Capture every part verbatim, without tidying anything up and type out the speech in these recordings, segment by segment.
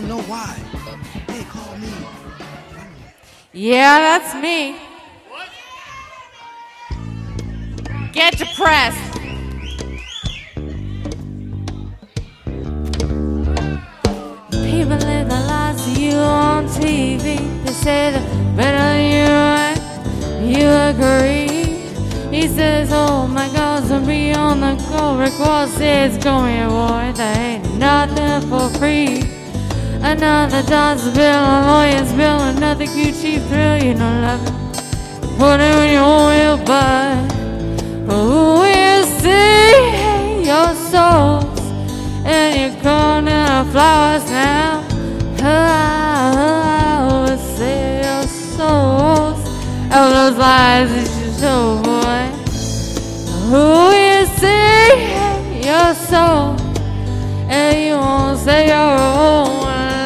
want to know why. They call me. Yeah, that's me. Get depressed. People live their lives to you on T V. They say they're better than you, and you agree. He says, oh my God, so be on the go. Rick Ross says, come here, boy, there ain't nothing for free. Another dollar bill, a lawyer's bill, another cute cheap thrill, you know, love it. Put it in your will, but who will see your souls? And you're calling the flowers now. Who will see your souls? All those lies that you told, boy. Who will see your soul? And you won't say your own.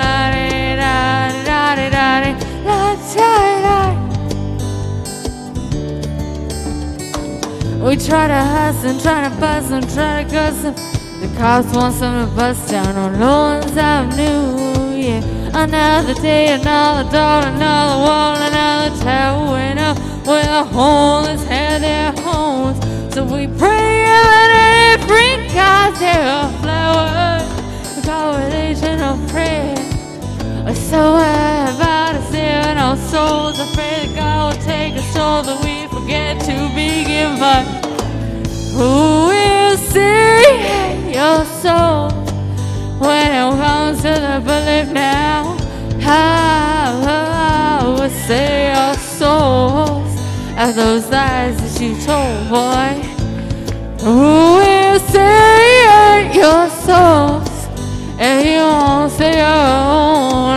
We try to hustle and try to bust and try to cuss them. The cops want some to bust down on Lawrence Avenue. Yeah, another day, another door, another wall, another tower went up where the homeless had their homes. So we pray that every God there are flowers, a combination of prayer. We're so about to save our souls, afraid that God will take us so that we forget to begin. But who will see your soul when it comes to the belief now? How, how will say your souls as those lies that you told, boy? Who will say your souls and you won't say your own?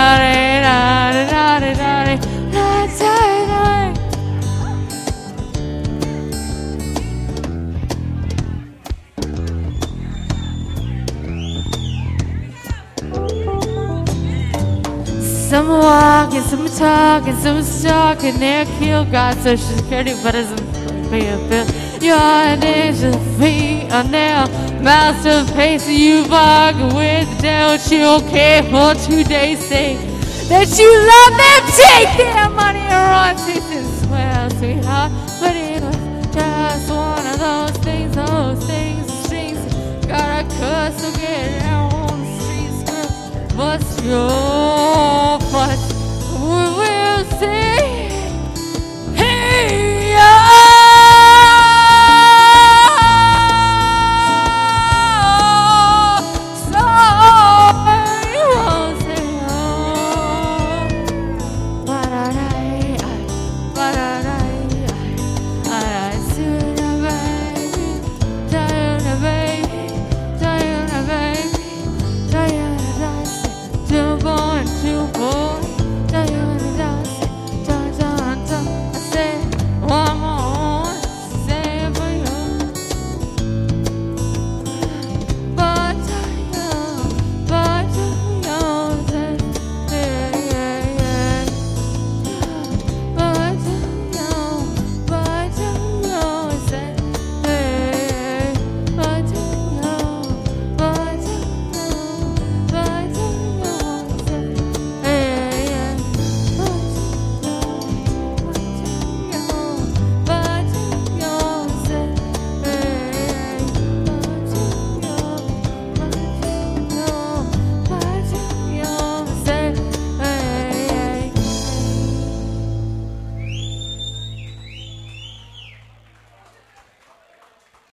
Some are walking, some are talking, some are stalking. They'll kill God, social security, but it doesn't pay a bill. Your addiction feet are now masterpiece. You bargain with the devil, you don't care what two days say. That you love them, take their money and run to swell, sweetheart. But it was just one of those things, those things, the strings. Gotta cuss, so get out on the streets, girl. What's your